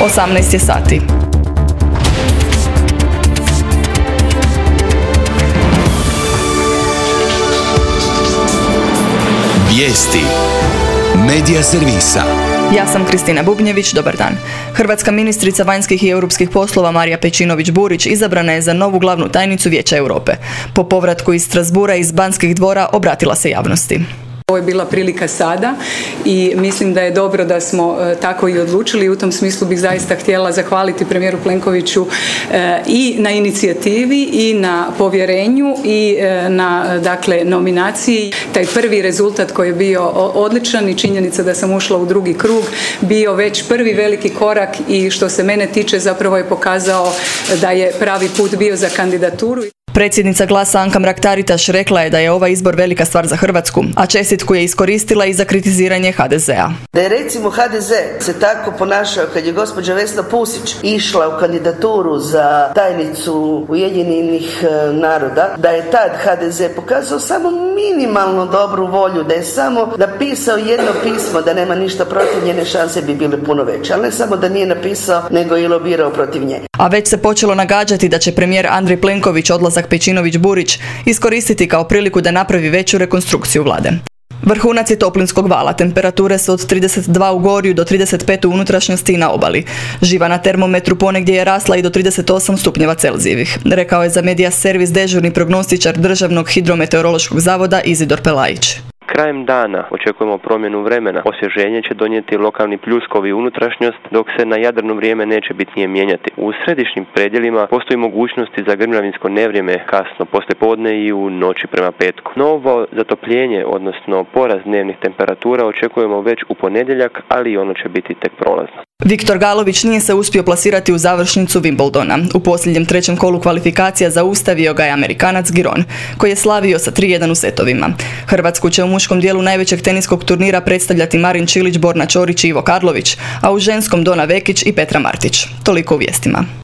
18 je sati. Vijesti Medija servisa. Ja sam Kristina Bubnjević, dobar dan. Hrvatska ministrica vanjskih i europskih poslova Marija Pejčinović-Burić izabrana je za novu glavnu tajnicu Vijeća Europe. Po povratku iz Strasbourga i iz Banskih dvora obratila se javnosti. Ovo je bila prilika sada i mislim da je dobro da smo tako i odlučili. U tom smislu bih zaista htjela zahvaliti premijeru Plenkoviću i na inicijativi i na povjerenju i na nominaciji. Taj prvi rezultat koji je bio odličan i činjenica da sam ušla u drugi krug bio već prvi veliki korak i što se mene tiče zapravo je pokazao da je pravi put bio za kandidaturu. Predsjednica Glasa Anka Mrak-Taritaš rekla je da je ovaj izbor velika stvar za Hrvatsku, a čestitku je iskoristila i za kritiziranje HDZ-a. Da je recimo HDZ se tako ponašao kad je gospođa Vesna Pusić išla u kandidaturu za tajnicu Ujedinjenih naroda, da je tad HDZ pokazao samo minimalno dobru volju, da je samo napisao jedno pismo da nema ništa protiv njene, šanse bi bile puno veće, ali ne samo da nije napisao, nego i lobirao protiv nje. A već se počelo nagađati da će premijer Andrej Plenković odlazak Pejčinović-Burić iskoristiti kao priliku da napravi veću rekonstrukciju vlade. Vrhunac je toplinskog vala, temperature su od 32 u Gorju do 35 u unutrašnjosti i na obali. Živa na termometru ponegdje je rasla i do 38 stupnjeva Celzijevih, rekao je za Medija servis dežurni prognostičar Državnog hidrometeorološkog zavoda Izidor Pelajić. Krajem dana očekujemo promjenu vremena. Osvježenje će donijeti lokalni pljuskovi unutrašnjost, dok se na Jadranu vrijeme neće bitnije mijenjati. U središnjim predjelima postoji mogućnosti za grmljavinsko nevrijeme kasno poslijepodne i u noći prema petku. Novo zatopljenje, odnosno porast dnevnih temperatura očekujemo već u ponedjeljak, ali ono će biti tek prolazno. Viktor Galović nije se uspio plasirati u završnicu Wimbledona. U posljednjem trećem kolu kvalifikacija zaustavio ga je Amerikanac Giron, koji je slavio sa 3:1 u setovima. Hrvatsku će u muškom dijelu najvećeg teniskog turnira predstavljati Marin Čilić, Borna Ćorić i Ivo Karlović, a u ženskom Dona Vekić i Petra Martić. Toliko u vijestima.